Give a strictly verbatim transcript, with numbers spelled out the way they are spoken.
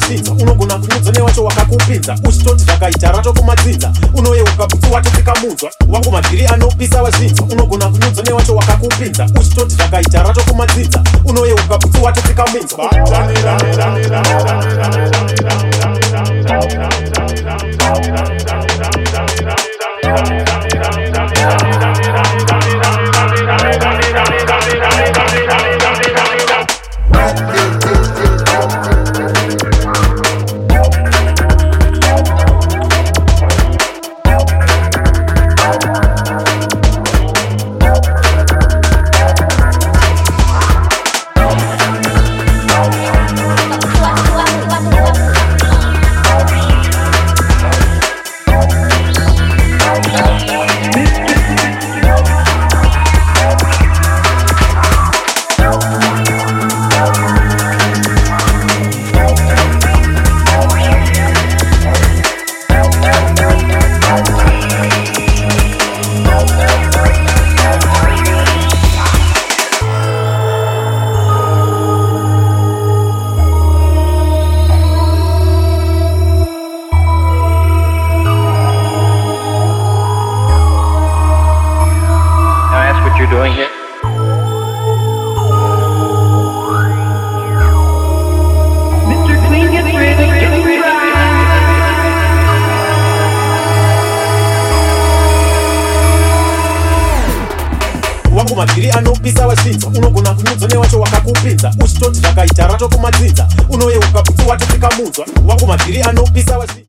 washinza unogona kunyudza newacho wakakupinza uchitoti zvakaita rato kumadzinza unoyeuka bvutsu wato dzikamunzwa wangu madhiri anopisa washinza unogona kunyudza newacho wakakupinza uchitoti zvakaita rato kumadzinza unoyeuka bvutsu wato dzikamunzwa You're doing here? Mister Clean, get ready to ride. wangu madhiri anopisa washinza unogona kunyudza newacho wakakupinza uchitoti zvakaita rato kumadzinza unoyeuka bvutsu wato dzikamunzwa wangu madhiri anopisa washinza